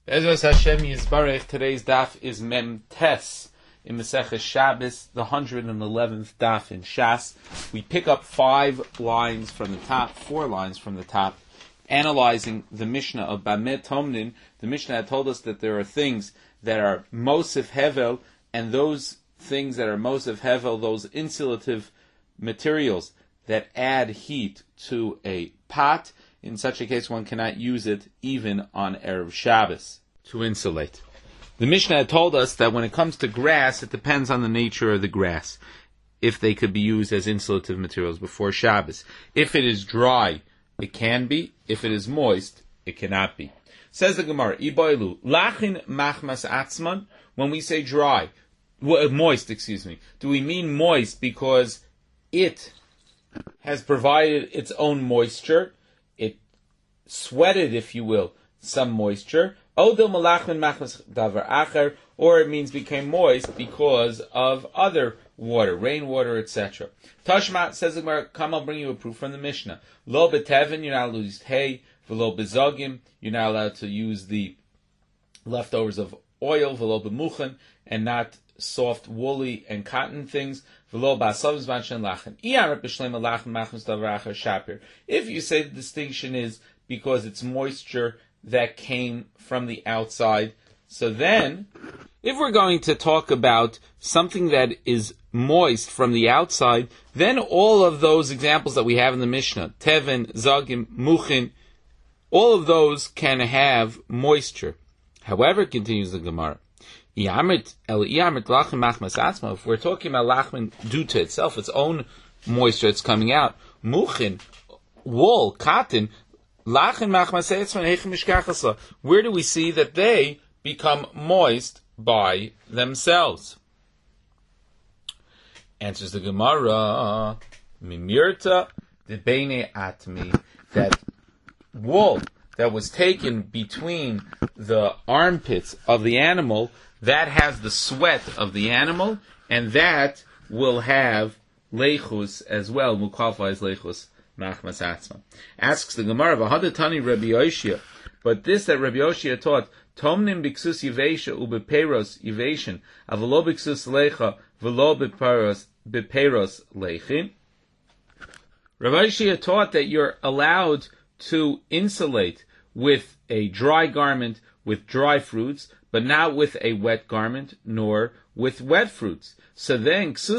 Be'ezus Hashem Yisbarech, today's daf is Mem Tes in Maseches Shabbos, the 111th daf in Shas. We pick up 5 lines from the top, 4 lines from the top, analyzing the Mishnah of Bamet Tomnin. The Mishnah had told us that there are things that are Mosif Hevel, and those things that are Mosif Hevel, those insulative materials that add heat to a pot. In such a case, one cannot use it even on Erev Shabbos to insulate. The Mishnah had told us that when it comes to grass, it depends on the nature of the grass, if they could be used as insulative materials before Shabbos. If it is dry, it can be. If it is moist, it cannot be. Says the Gemara, Iboilu, Lachin machmas atzman, when we say dry, moist, do we mean moist because it has provided its own moisture? It sweated, if you will, some moisture. Or it means became moist because of other water, rainwater, etc. Tashmat says the Gemara, come, I'll bring you a proof from the Mishnah. Lo betevin, you're not allowed to use hay. V'lo bezogim, you're not allowed to use the leftovers of oil. V'lo bemuchen, and not soft, woolly, and cotton things. If you say the distinction is because it's moisture that came from the outside, so then, if we're going to talk about something that is moist from the outside, then all of those examples that we have in the Mishnah, Tevin, Zagim, Muchin, all of those can have moisture. However, continues the Gemara, if we're talking about lachman due to itself, its own moisture that's coming out, muchin, wool, cotton, where do we see that they become moist by themselves? Answers the Gemara, mimirta debene atmi, that wool that was taken between the armpits of the animal, that has the sweat of the animal, and that will have leichus as well, will qualify as leichus machmas atzma. Asks the Gemara, v'hadatani Rabbi Yoshia, but this that Rabbi Yoshia taught, tomnim biksus yivesha ubeperos yiveshin, avelo biksus leicha, velo beperos leichin. Rabbi Yoshia taught that you're allowed to insulate with a dry garment, with dry fruits, but not with a wet garment, nor with wet fruits. So then, if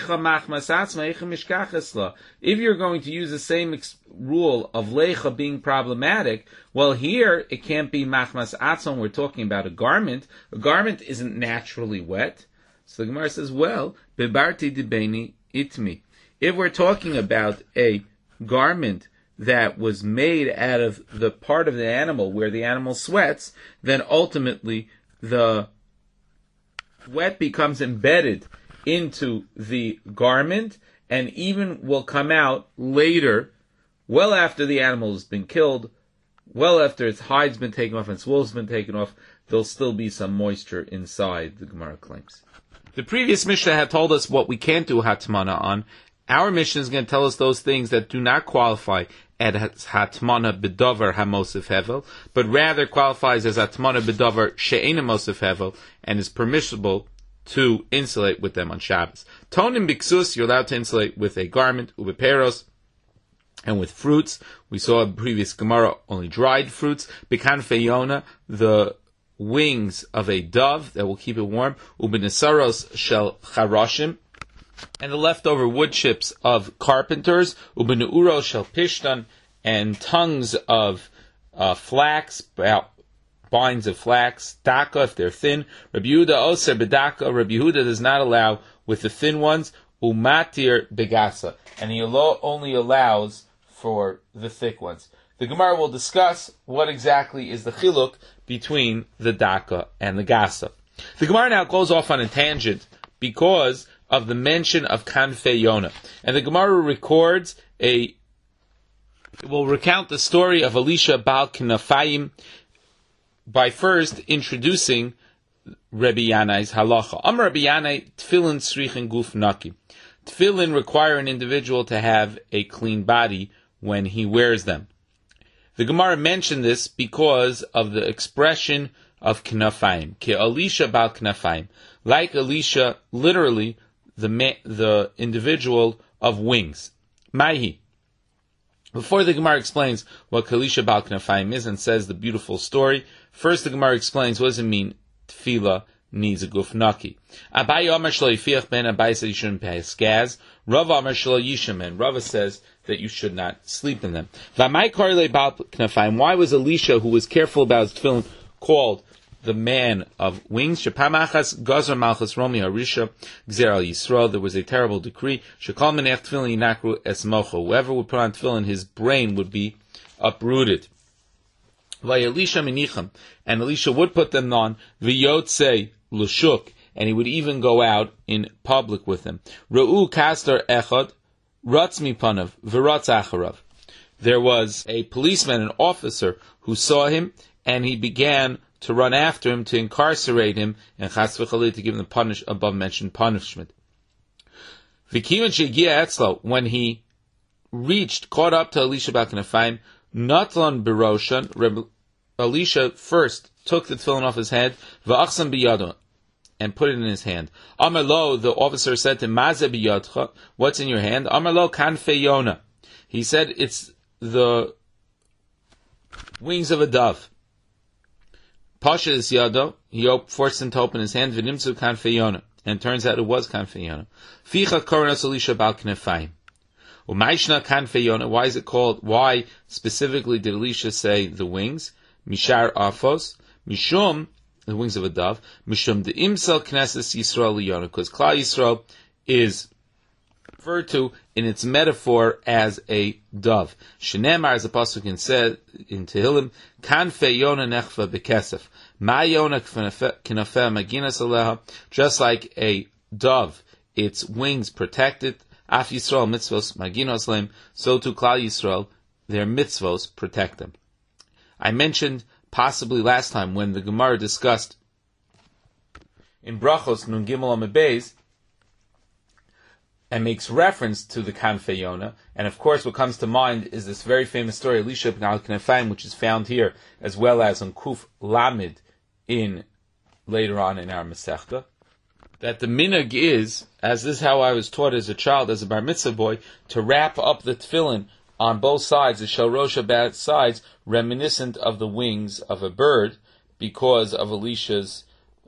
you're going to use the same rule of leicha being problematic, well, here it can't be machmas atzon. We're talking about a garment. A garment isn't naturally wet. So the Gemara says, well, bebarti dibeni itmi. If we're talking about a garment that was made out of the part of the animal where the animal sweats, then ultimately the sweat becomes embedded into the garment and even will come out later, well after the animal has been killed, well after its hide's been taken off and its wool's been taken off, there'll still be some moisture inside, the Gemara claims. The previous Mishnah had told us what we can't do hatmana on. Our Mishnah is going to tell us those things that do not qualify as hatmana bedover hamosif hevel, but rather qualifies as hatmana bedover she'ena mosif hevel, and is permissible to insulate with them on Shabbos. Tonim biksus, you're allowed to insulate with a garment, ubeperos, and with fruits. We saw in previous Gemara only dried fruits. Bikanfeyona, the wings of a dove that will keep it warm. Ubenesaros shel charashim, and the leftover wood chips of carpenters, ubenuuro shel pishtan, and tongues of flax, binds of flax, daka if they're thin. Rabbi Yehuda oser bedaka, Rabbi Yehuda does not allow with the thin ones, umatir begasa, and he only allows for the thick ones. The Gemara will discuss what exactly is the chiluk between the daka and the gasa. The Gemara now goes off on a tangent because of the mention of Kanfei Yonah. And the Gemara will recount the story of Elisha Baal Kinafayim by first introducing Rabbi Yanai's halacha. Rabbi Yanai, tefillin srichen guf naki. Tefillin require an individual to have a clean body when he wears them. The Gemara mentioned this because of the expression of Knafayim. Ki Elisha Bal Knafayim. Like Elisha, literally, the individual of wings. Maihi. Before the Gemara explains what Elisha Bal Knafayim is and says the beautiful story, first the Gemara explains what does it mean, Tefillah needs a guf naki. Abaye Omer Shlo Yifiach Ben, Abaye said you shouldn't pay skaz. Rava Omer Shlo Yisham Ben. Rava says that you should not sleep in them. V'amai Karle Bal Knafayim. Why was Elisha, who was careful about his tefillin, called the man of wings? Shepamachas Gazer Malchus Romi Harisha Gzer al Yisrael. There was a terrible decree. Shekal Menech Tefillin Yinakru Esmocho. Whoever would put on tefillin, his brain would be uprooted. V'Elisha Minicham. And Elisha would put them on. V'Yotzei L'Shuk. And he would even go out in public with them. Ra'u Kastar Echad Ratz Mipanav V'Ratz Acharav. There was a policeman, an officer, who saw him, and he began to run after him, to incarcerate him, and chas v'chalil, to give him the above mentioned punishment. V'kivan she'gia etzlo, when he caught up to Elisha Bal Knafayim, Natlon Biroshan, Elisha first took the tefillin off his head, v'achsan biyado, and put it in his hand. Amar lo, the officer said to Maze biyadcha, what's in your hand? Amar lo kanfei Yona. He said, it's the wings of a dove. Pasha is yado, he forced him to open his hand, v'nimtzu kanfei Yona. And it turns out it was kanfei Yona. Ficha koronas Elisha Bal Knafayim. U'maishna kanfei Yona. Why is it called, why specifically did Elisha say the wings? Mishar afos, mishum, the wings of a dove, mishum de imsel knesses Yisrael liyona, because Klal Yisrael is referred to in its metaphor as a dove. Shenemar, as the pasuk said in Tehillim, kanfei Yona nechva bekesef, ma Yona knafeh maginas aleha, just like a dove, its wings protected, af Yisrael mitzvos maginos leim, so to Klal Yisrael, their mitzvos protect them. I mentioned possibly last time when the Gemara discussed in Brachos Nun Gimel Amud Beis and makes reference to the Kanfei Yona, and of course what comes to mind is this very famous story Elisha Bal Knafayim, which is found here as well as on Kuf Lamed in later on in our Masechta, that the minhag is, as this is how I was taught as a child, as a bar mitzvah boy, to wrap up the tefillin on both sides, the shalrosh sides, reminiscent of the wings of a bird, because of Elisha's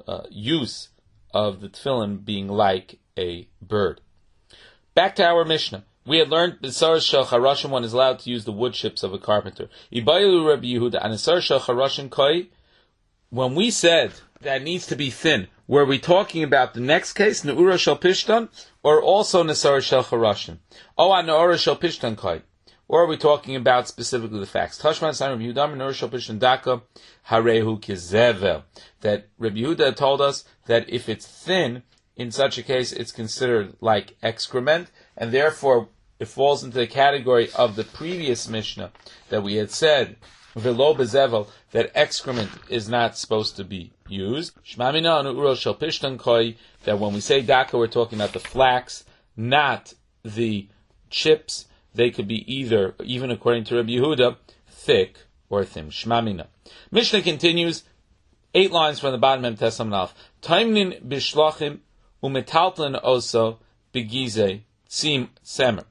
use of the tefillin being like a bird. Back to our Mishnah. We had learned B'sar Shel Charashim, one is allowed to use the wood chips of a carpenter. Ibayu Rabbi Yehuda, and B'sar Shel Charashim Koi, when we said that it needs to be thin, were we talking about the next case, Ne'ura Shel Pishtan, or also Nesar Shel Charashim? Oh, Ne'ura Shel Pishtan Koi. Or are we talking about specifically the facts? Tashman San Rabbi Yehuda Nur Shel Pishtan Daka Harehu Kizevel. That Rabbi Yehuda told us that if it's thin, in such a case, it's considered like excrement, and therefore it falls into the category of the previous Mishnah that we had said, Velo Bezevel, that excrement is not supposed to be used. Shmamina Nur Shel Pishtan Koi, that when we say Daka, we're talking about the flax, not the chips. They could be either, even according to Rabbi Yehuda, thick or thin. Shmamina. Mishnah continues, 8 lines from the bottom of Tesam Nalf. Taimnin bishlachim umetaltlin oso begize sim semer.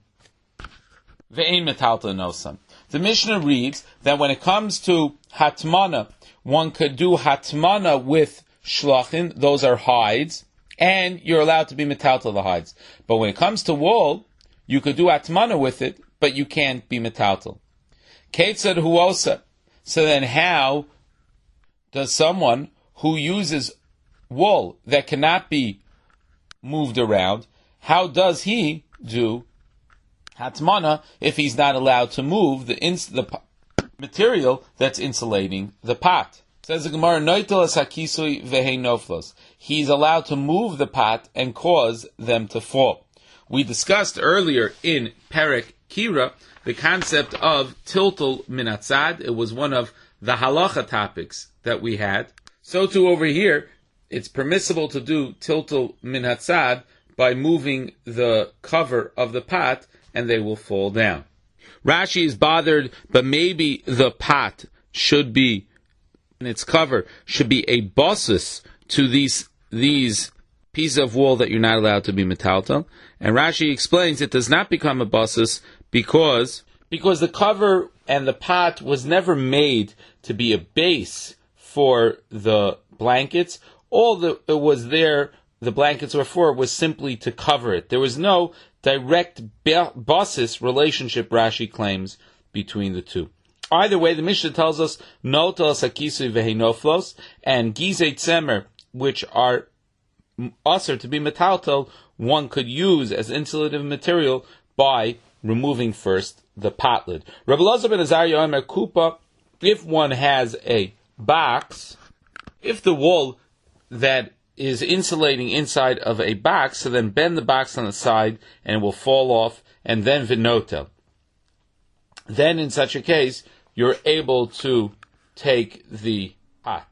Ve'ein metaltlin osam. The Mishnah reads that when it comes to hatmana, one could do hatmana with shlachim, those are hides, and you're allowed to be metaltal the hides. But when it comes to wool, you could do atmana with it, but you can't be metaltal. Ketzad huosa. So then how does someone who uses wool that cannot be moved around, how does he do hatmana if he's not allowed to move the material that's insulating the pot? Says the Gemara, Noitel hakisui vehe noflos. He's allowed to move the pot and cause them to fall. We discussed earlier in Perek Kira the concept of tiltul minatzad. It was one of the halacha topics that we had. So too over here, it's permissible to do tiltul minatzad by moving the cover of the pot and they will fall down. Rashi is bothered, but maybe the pot should be and its cover should be a basis to these pieces of wool that you're not allowed to be metaltal. And Rashi explains it does not become a basis because the cover and the pot was never made to be a base for the blankets. All that it was there, the blankets were for, was simply to cover it. There was no direct basis relationship, Rashi claims, between the two. Either way, the Mishnah tells us, Notos hakisui vehenoflos, and gizei tzemer, which are usher to be metaltal, one could use as insulative material by removing first the pot lid. Rabbi Elazar ben Azariah Omer Kupa, if one has a box, if the wool that is insulating inside of a box, so then bend the box on the side and it will fall off, and then vinotel. Then in such a case, you're able to take the pot.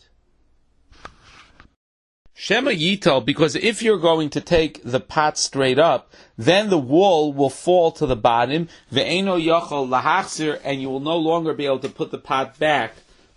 Shema Yital, because if you're going to take the pot straight up, then the wool will fall to the bottom, ve'eno yochol lahachzir, and you will no longer be able to put the pot back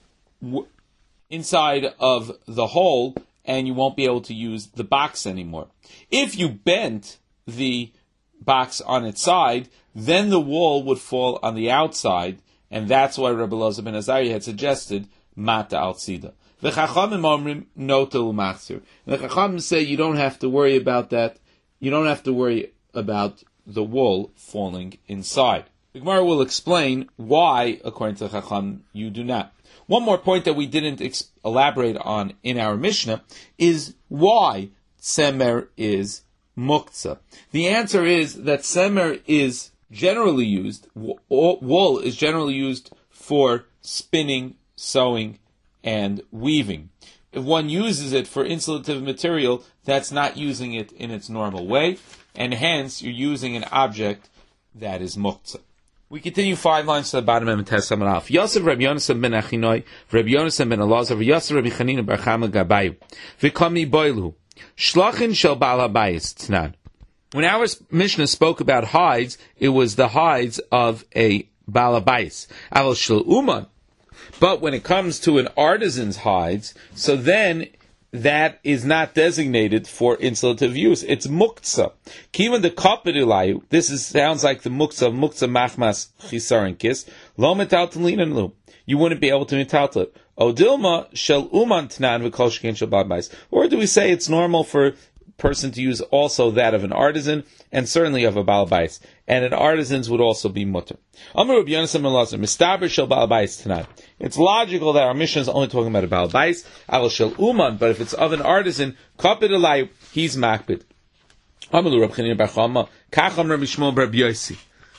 inside of the hole, and you won't be able to use the box anymore. If you bent the box on its side, then the wool would fall on the outside, and that's why Rabbi Elazar ben Azariah had suggested mata al tzida. The Chachamim omrim notel umachzir. The Chachamim say you don't have to worry about that. You don't have to worry about the wool falling inside. The Gemara will explain why, according to the Chacham, you do not. One more point that we didn't elaborate on in our Mishnah is why tzemer is muktzah. The answer is that tzemer is generally used, wool is generally used for spinning, sewing, and weaving. If one uses it for insulative material, that's not using it in its normal way, and hence you're using an object that is muktzah. We continue 5 lines to the bottom of Tes Samar Aleph. Yosef Rabbi Yonasan ben Achinoi, Rabbi Yonasan ben Elazar, Yosef Rabbi Chanina bar Chama Gabayu, V'komi boilu, Shlachin shel Baal HaBayis Tnan. When our Mishnah spoke about hides, it was the hides of a Baal HaBayis. Aval shel Uman. But when it comes to an artisan's hides, so then that is not designated for insulative use. It's muktzah. Kivan the kapirilayu. Sounds like the muktzah machmas chisarin kis. Lo metaltalin lu. You wouldn't be able to metaltal it. Odilma shel uman tnan v'kol sheken shel babais. Or do we say it's normal for a person to use also that of an artisan and certainly of a balabais? And an artisan's would also be mutter. Amar Rabbi Yonasan ben Elazar mistaber shel balabais tnan. It's logical that our Mishnah is only talking about a balabais, aval shel uman, but if it's of an artisan, kapid alay, he's makbid. Amalu Rabbi Chanina bar Chama, kacham Rabbi Shmuel bar Rabbi Yossi.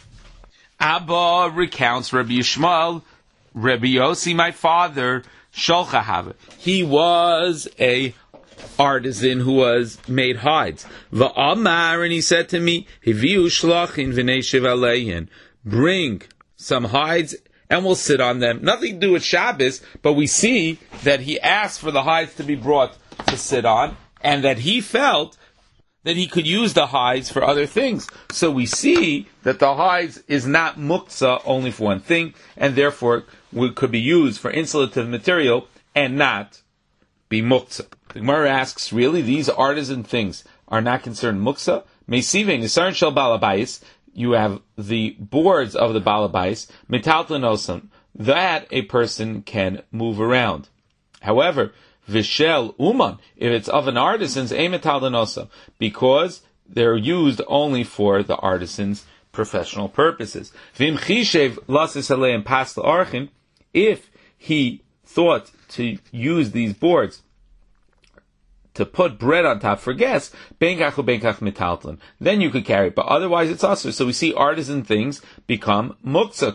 Abba recounts Rabbi Yishmael, Rabbi Yossi, my father, sholcha have. He was a artisan who was made hides. Va'amar, and he said to me, Hiviu shlachin v'nei shiv aleihin. Bring some hides and we'll sit on them. Nothing to do with Shabbos, but we see that he asked for the hides to be brought to sit on, and that he felt that he could use the hides for other things. So we see that the hides is not muktzah only for one thing, and therefore could be used for insulative material and not be muktzah. The Gemara asks, really, these artisan things are not concerned muktzah? Meisive nisaran shel balabais. You have the boards of the balabais, metaltlanosam, that a person can move around. However, vishel uman, if it's of an artisan's, a metaltlanosam, because they're used only for the artisan's professional purposes. Vim chishev lasis aleim pas la'archim, if he thought to use these boards to put bread on top for guests, benkach ubenkach metaltlin, then you could carry it, but otherwise it's usher. So we see artisan things become muktzah, ?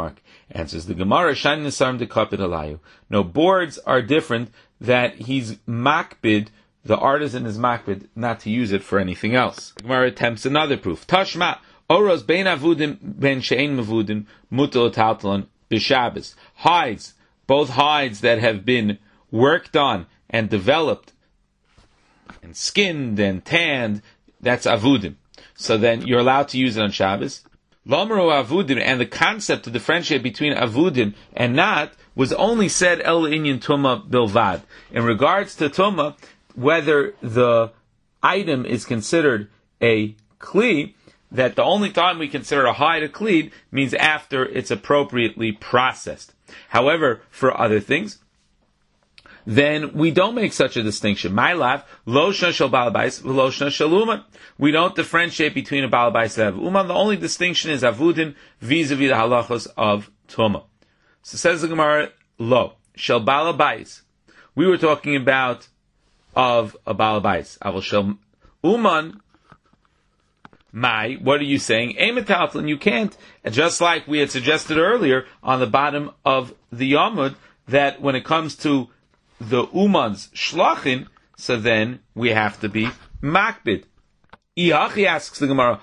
Answers the Gemara, Shan Nisarim de Kapid Alayu. No, boards are different, that he's makbid, the artisan is makbid, not to use it for anything else. The Gemara attempts another proof. Tashma, Oros ben avudim ben she'en mavudim, mutal taltlin b'Shabbos. Hides, both hides that have been worked on and developed and skinned and tanned, that's avudim. So then you're allowed to use it on Shabbos. Lomro avudim, and the concept to differentiate between avudim and not was only said El Inyan Tuma Bilvad. In regards to Tuma, whether the item is considered a Kli, that the only time we consider a hide a Kli means after it's appropriately processed. However, for other things, then we don't make such a distinction. My lav, lo shna shel balabais, lo shna shel uman. We don't differentiate between a balabais and uman. The only distinction is avudin vis-a-vis the halachos of tuma. So says the Gemara, lo shel balabais. We were talking about of a balabais. Avol shel uman. What are you saying? Eimetaltlin, you can't. Just like we had suggested earlier on the bottom of the Yamud, that when it comes to the Uman's Shlachin, so then we have to be Makbid. Iachi asks the Gemara,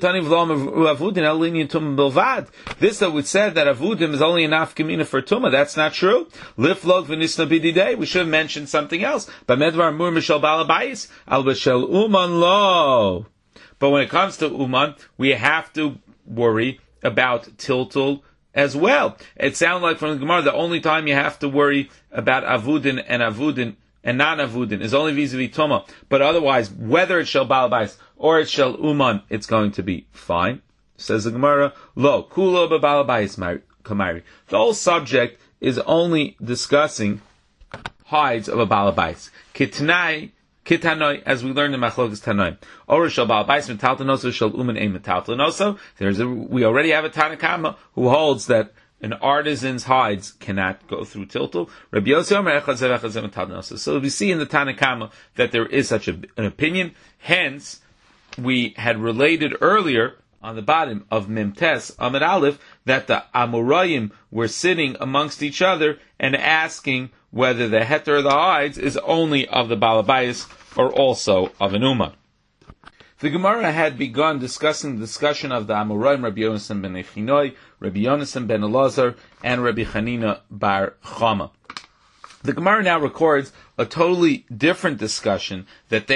this that would say that Avudim is only an afkamina for Tumah. That's not true. Liflog v'nisna bididei. We should have mentioned something else. B'medvar mur mishal balabayis, al b'shel Uman lo. But when it comes to Uman, we have to worry about Tiltul as well. It sounds like from the Gemara, the only time you have to worry about Avudin and non-Avudin is only vis-a-vis Toma. But otherwise, whether it's Shel Balabais or it's Shel Uman, it's going to be fine. Says the Gemara, Lo, Kulo B'Balabais Kamari. The whole subject is only discussing hides of a Balabais. Kitanoi, as we learned in Machlokas Tanoi. Or shel balabais metaltanoso shel uman ein metaltanoso. We already have a Tanakama who holds that an artisan's hides cannot go through tiltul. Rabbi Yossi Omer echad zev echad zev metaltanoso. So we see in the Tanakama that there is such an opinion. Hence, we had related earlier on the bottom of Mimtes Amid Aleph that the Amorayim were sitting amongst each other and asking whether the heter of the hides is only of the Balabayas or also of an Uman. The Gemara had begun discussing the discussion of the Amorayim, Rabbi Yonasan ben Echinoi, Rabbi Yonasan ben Elazar, and Rabbi Chanina bar Chama. The Gemara now records a totally different discussion that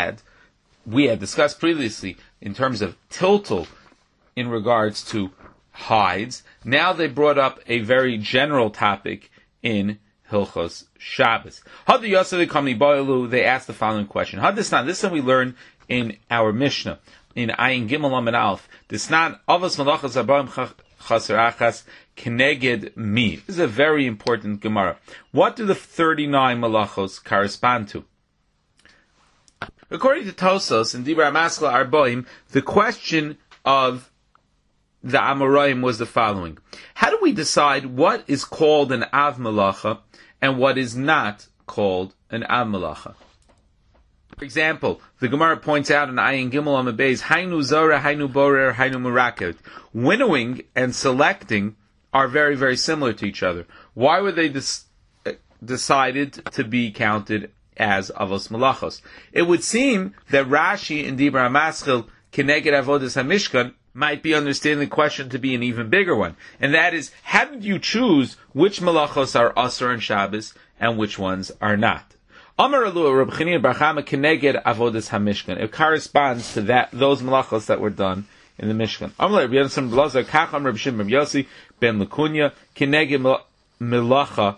we had discussed previously in terms of tiltul in regards to hides. Now they brought up a very general topic in Hilchos Shabbos. They asked the following question. This one we learn in our Mishnah, in Ayin Gimel Amid Aleph. Disnan avos malachas arbaim chaser achas keneged mi. This is a very important Gemara. What do the 39 malachos correspond to? According to Tosos and Dibra Maskla Arboim, the question of the Amoraim was the following. How do we decide what is called an Av Malacha and what is not called an Av Malacha? For example, the Gemara points out in Ayin Gimel Amid Beis, Hainu Zora, Hainu Borer, Hainu Muraket. Winnowing and selecting are very, very similar to each other. Why were they decided to be counted as Avos Malachos? It would seem that Rashi in Dibra Maskil Keneged Avodas HaMishkan might be understanding the question to be an even bigger one. And that is, how did you choose which malachos are Asur and Shabbos and which ones are not? Amar Alu Reb Chanina bar Chama Keneged Avodas HaMishkan. It corresponds to those malachos that were done in the Mishkan. Amar Reb Yonasan ben Elazar Kacham Reb Shimon ben Yossi ben Lekunya Keneged Melacha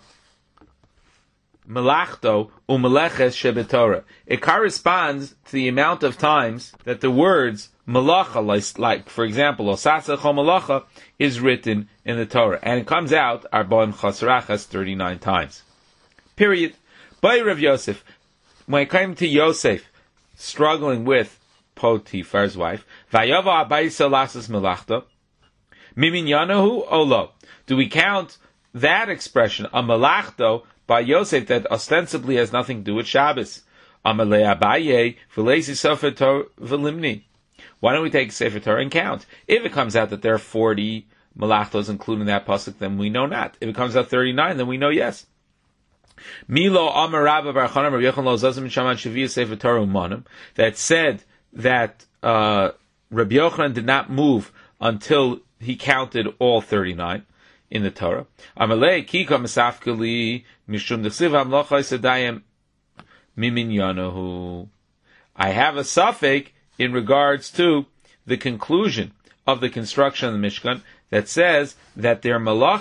Melachto umeleches shebetorah. It corresponds to the amount of times that the words malacha, like for example, osasa chol malacha, is written in the Torah, and it comes out arbaim chasrachas 39 times. Period. By Rav Yosef, when it came to Yosef struggling with Potiphar's wife, vayava abayisa lasas melachto, miminyanahu olo. Do we count that expression, a melachto, by Yosef that ostensibly has nothing to do with Shabbos? Amalei Abaye v'leisi Sefer Torah v'limni. Why don't we take Sefer Torah and count? If it comes out that there are 40 malachtos included in that pasuk, then we know not. If it comes out 39, then we know yes. Milo Amar Rabba bar Chanam Rabbi Yochanan lo zazim shaman sheviyah Sefer Torah umanim, that said that Rabbi Yochanan did not move until he counted all 39 in the Torah. Amalei kika mesafkeli mishum dechsiv hamlocha yisadayim miminyanahu. I have a suffix in regards to the conclusion of the construction of the Mishkan that says that their malacha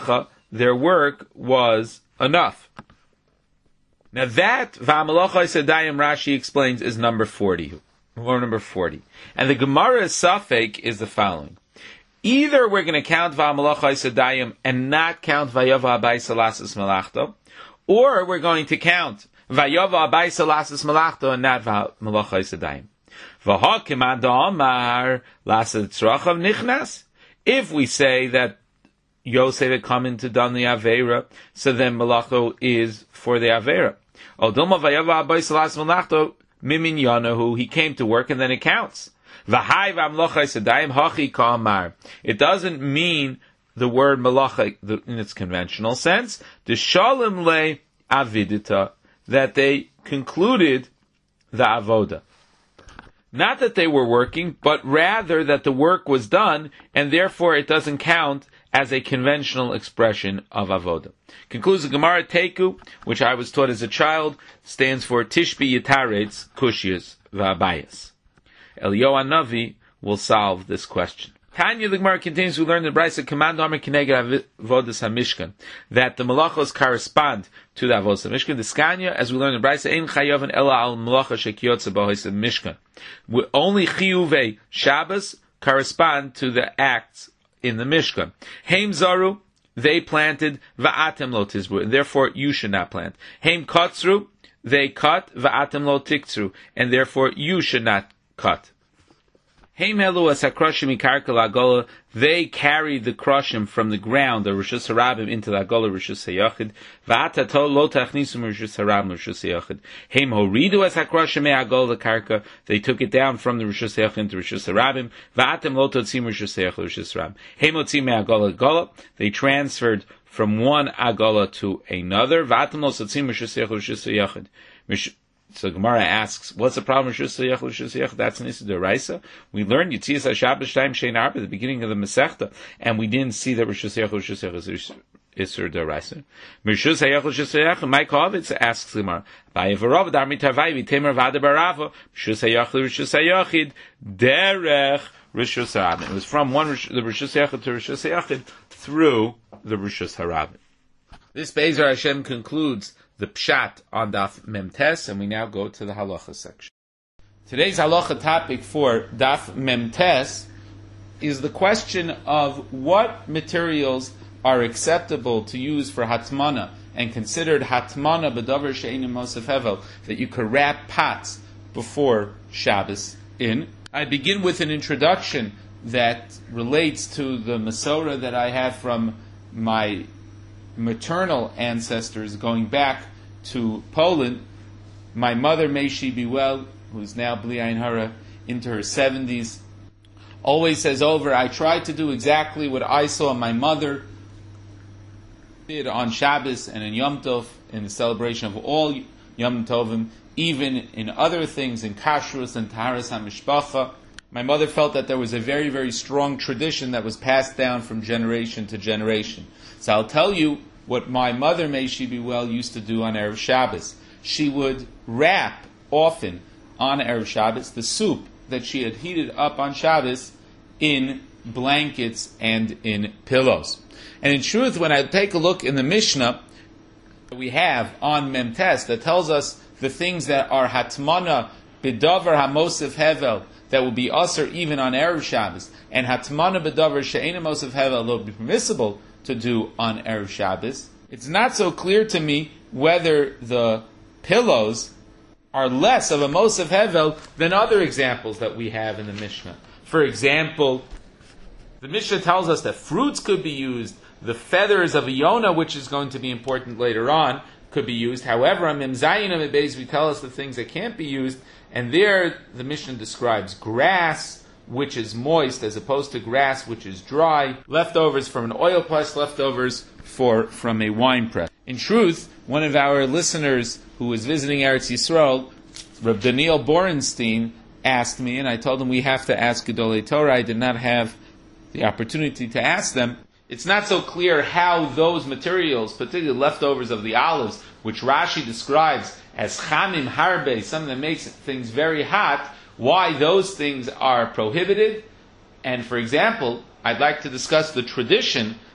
their work was enough. Now that V'amalocha Sedayim Rashi explains is number 40. Or number 40. And the Gemara's Safek is the following. Either we're going to count V'amalocha Sedayim and not count Vayava Abai Salasas Malachto, or we're going to count Vayava Abai Salasas Malachto and not V'amalocha Sedayim. V'hakim Adamar Lasat Tzrachav Nichnas. If we say that Yosef had come into done the Aveira, so then Malacho is for the Aveira. Odoma Vayava Abai Salasas Malachto Mimin Yanahu, he came to work and then it counts. V'hai v'amlocha sedayim hachi ka'amar. It doesn't mean the word malacha in its conventional sense. The shalom le avidita, that they concluded the avoda. Not that they were working, but rather that the work was done, and therefore it doesn't count as a conventional expression of avoda. Concludes the Gemara Teku, which I was taught as a child, stands for Tishbi Yitaretz Kushyas V'Abayas. Eliyahu Navi will solve this question. Tanya, the Gemara continues, we learn in the Brisa, Command Amar Kineged Avodas HaMishkan, that the malachos correspond to the Avodas HaMishkan. The Skanya, as we learn in the Brisa, Ein Chayavan Ela Al Malacha Shekiyotze B'Hois HaMishkan. Only Chiyuvei Shabbos correspond to the acts in the Mishkan. Heim Zaru, they planted, Va'atem Lo Tizru, and therefore you should not plant. Heim Katzru, they cut, Va'atem Lo Tiktzru, and therefore you should not cut. They carried the krushim from the ground, the Rishus Harabim, into the Agola Rishus Hayachid. They took it down from the Rishus Hayachid into Rishus Harabim. They transferred from one Agola to another. So Gemara asks, what's the problem with Rishus Hayachid? That's an Issa D'Oraisa. We learned Yitzias HaShabbos Shtayim Shein Arba at the beginning of the Masechta, and we didn't see that Rishus Hayachid is Issa D'Oraisa. Rishus Hayachid, Mike Hovitz asks Gemara, Ba'yevarov Dar Mitavai V'Temer V'Ada Barava, Rishus Hayachid, Derech Rishus Harabim. It was from the Rishus Hayachid to Rishus Hayachid through the Rishus Harabim. This Be'ezer Hashem concludes the Pshat on Daf Memtes, and we now go to the Halacha section. Today's Halacha topic for Daf Memtes is the question of what materials are acceptable to use for Hatmana, and considered Hatmana B'davar She'einu Mosef Hevel, that you could wrap pots before Shabbos in. I begin with an introduction that relates to the Masorah that I have from my maternal ancestors going back to Poland. My mother, may she be well, who's now Bli Ayin Hara, into her 70s, always says over, I tried to do exactly what I saw my mother did on Shabbos and in Yom Tov, in the celebration of all Yom Tovim, even in other things, in Kashrus and Taharas HaMishpacha. My mother felt that there was a very, very strong tradition that was passed down from generation to generation. So I'll tell you what my mother, may she be well, used to do on Erev Shabbos. She would wrap often on Erev Shabbos the soup that she had heated up on Shabbos in blankets and in pillows. And in truth, when I take a look in the Mishnah that we have on Memtes that tells us the things that are Hatmana B'davar HaMosef Hevel, that will be usher even on Erev Shabbos, and Hatmana B'davar She'einu Mosef Hevel will be permissible to do on Erev Shabbos, it's not so clear to me whether the pillows are less of a Mosef Hevel than other examples that we have in the Mishnah. For example, the Mishnah tells us that fruits could be used, the feathers of a Yonah, which is going to be important later on, could be used. However, on Mem Zayin Amid Beis, we tell us the things that can't be used, and there the Mishnah describes grass, which is moist, as opposed to grass, which is dry, leftovers from an oil press, leftovers from a wine press. In truth, one of our listeners who was visiting Eretz Yisrael, Reb Daniel Borenstein, asked me, and I told him we have to ask Gedolei Torah. I did not have the opportunity to ask them. It's not so clear how those materials, particularly leftovers of the olives, which Rashi describes as chamim harbe, something that makes things very hot, why those things are prohibited. And for example, I'd like to discuss the tradition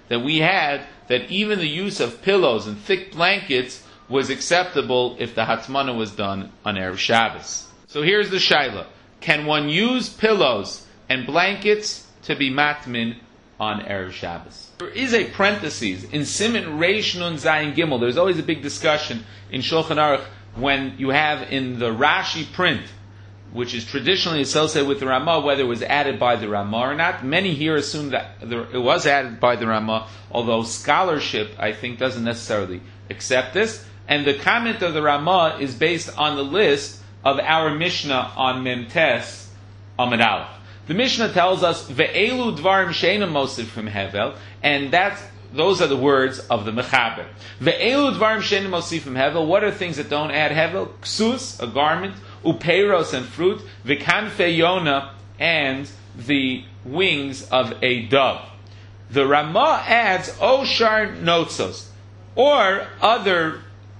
that we had that even the use of pillows and thick blankets was acceptable if the hatmana was done on Erev Shabbos. So here's the shaila. Can one use pillows and blankets to be matmin on Erev Shabbos? There is a parenthesis in Siman Reish Nun Zayin Gimel. There's always a big discussion in Shulchan Aruch when you have in the Rashi print, which is traditionally associated with the Ramah, whether it was added by the Ramah or not. Many here assume that it was added by the Ramah, although scholarship, I think, doesn't necessarily accept this. And the comment of the Ramah is based on the list of our Mishnah on Memtes Amud Aleph. The Mishnah tells us, Ve'elu dvarim she'eina mosif from Hevel, and those are the words of the Mechaber. Ve'elu dvarim she'eina mosif from Hevel, what are things that don't add Hevel? Ksus, a garment, upeiros and fruit, v'kanfei yona, and the wings of a dove. The Ramah adds oshar notzos, or other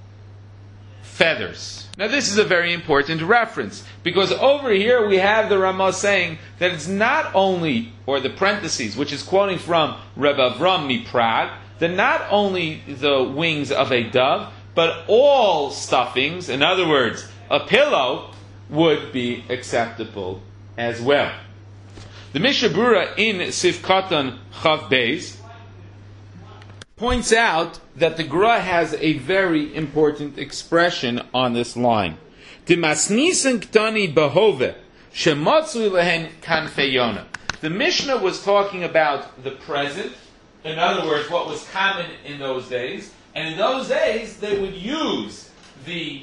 feathers. Now this is a very important reference, because over here we have the Ramah saying that it's not only, or the parentheses, which is quoting from Reb Avram Miprag, that not only the wings of a dove, but all stuffings, in other words, a pillow, would be acceptable as well. The Mishnah Berurah in Sif Katan Chav Beis points out that the Gra has a very important expression on this line. Dimasnisen ktani behove shematzu lehen kanfeyona. The Mishnah was talking about the present, in other words, what was common in those days, and in those days they would use the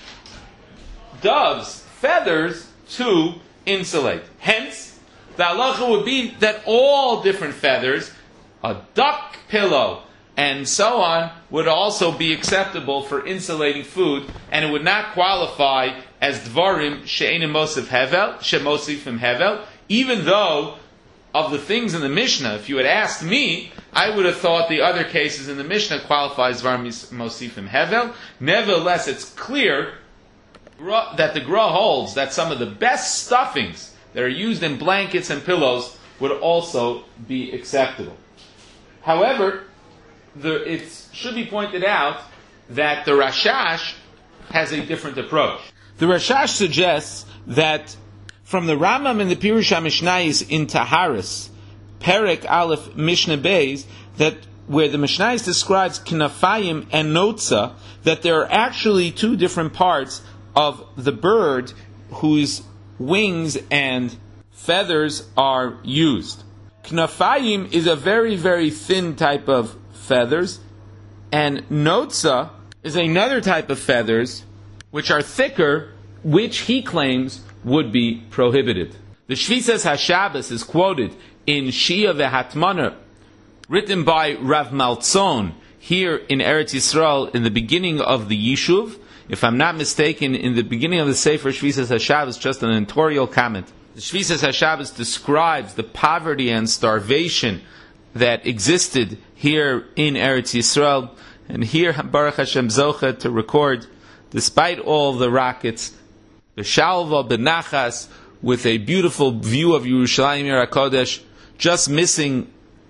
dove's feathers to insulate. Hence, the halacha would be that all different feathers, a duck pillow, and so on, would also be acceptable for insulating food, and it would not qualify as dvarim she'enim mosif hevel, she'mosifim hevel, even though of the things in the Mishnah, if you had asked me, I would have thought the other cases in the Mishnah qualify as dvarim mosifim hevel. Nevertheless, it's clear that the Gra holds that some of the best stuffings that are used in blankets and pillows would also be acceptable. However, it should be pointed out that the Rashash has a different approach. The Rashash suggests that from the Rambam in the Pirush HaMishnayis in Taharis, Perek Aleph Mishnah Beis, that where the Mishnayis describes Knafayim and Notza, that there are actually two different parts of the bird whose wings and feathers are used. Knafayim is a very, very thin type of feathers, and Notza is another type of feathers which are thicker, which he claims would be prohibited. The Shvisas HaShabbos is quoted in Shia V'Hatmana, written by Rav Maltzon here in Eretz Yisrael in the beginning of the Yishuv. If I'm not mistaken, in the beginning of the Sefer Shvisas HaShabbos, just an editorial comment. The Shvisas HaShabbos describes the poverty and starvation that existed here in Eretz Yisrael, and here Baruch Hashem Zocha to record, despite all the rockets, the Shalva Benachas, with a beautiful view of Yerushalayim Yer HaKodesh, just missing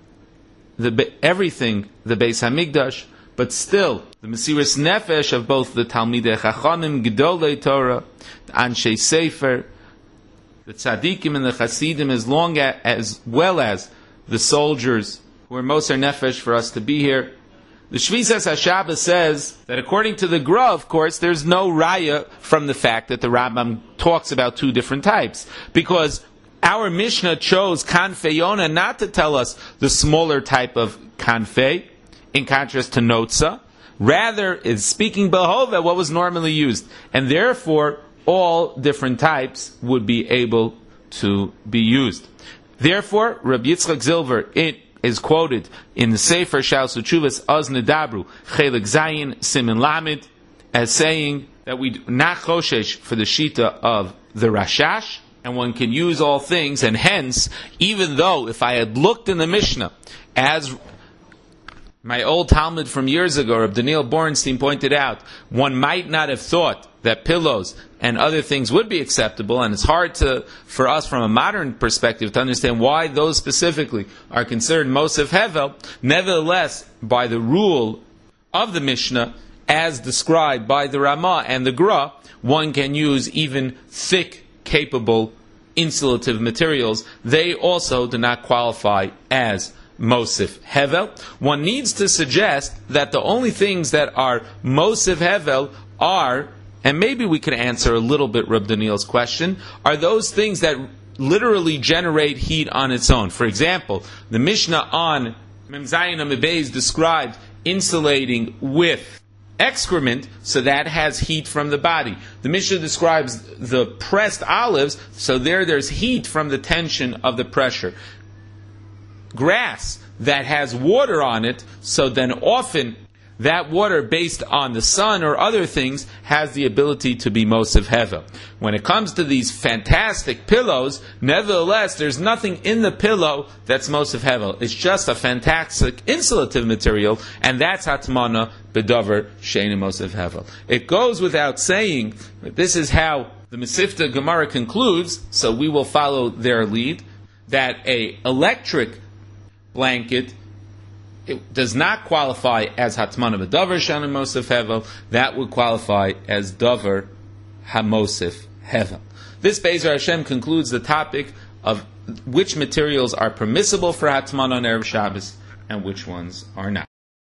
everything, the Beis Hamikdash, but still, the Mesiras Nefesh of both the Talmidei Chachamim, Gedolei Torah, the Anshe Sefer, the Tzadikim and the Chasidim, as well as the soldiers who are Moser Nefesh for us to be here. The Shvisas HaShabbos says that according to the Gra, of course, there's no raya from the fact that the Rambam talks about two different types. Because our Mishnah chose Kanfei Yona not to tell us the smaller type of Kanfei, in contrast to Notza. Rather, it's speaking Behova, what was normally used. And therefore, all different types would be able to be used. Therefore, Rabbi Yitzchak Zilver, it is quoted in the Sefer Shalos Utshuvas Az Nedabru Chelik Zayin Simin Lamed as saying that we do not choshesh for the shita of the Rashash, and one can use all things, and hence, even though if I had looked in the Mishnah as My old Talmud from years ago, Reb Daniel Borenstein, pointed out, one might not have thought that pillows and other things would be acceptable, and it's hard for us from a modern perspective to understand why those specifically are considered Mosef Hevel. Nevertheless, by the rule of the Mishnah, as described by the Ramah and the Gra, one can use even thick, capable, insulative materials. They also do not qualify as Mosef Hevel. One needs to suggest that the only things that are Mosef Hevel are, and maybe we could answer a little bit Reb Daniel's question, are those things that literally generate heat on its own. For example, the Mishnah on Mem Zayin Amud Beis described insulating with excrement, so that has heat from the body. The Mishnah describes the pressed olives, so there's heat from the tension of the pressure. Grass that has water on it, so then often that water, based on the sun or other things, has the ability to be Mosef Hevel. When it comes to these fantastic pillows, nevertheless, there's nothing in the pillow that's Mosef Hevel. It's just a fantastic insulative material, and that's Hatmana B'Davar She'eino Mosef Hevel. It goes without saying that this is how the Mesivta Gemara concludes, so we will follow their lead, that a electric blanket, it does not qualify as Hatmana B'Davar She'eino Mosef Hevel. That would qualify as Davar HaMosef Hevel. This Be'ezer Hashem concludes the topic of which materials are permissible for Hatmana on Erev Shabbos and which ones are not.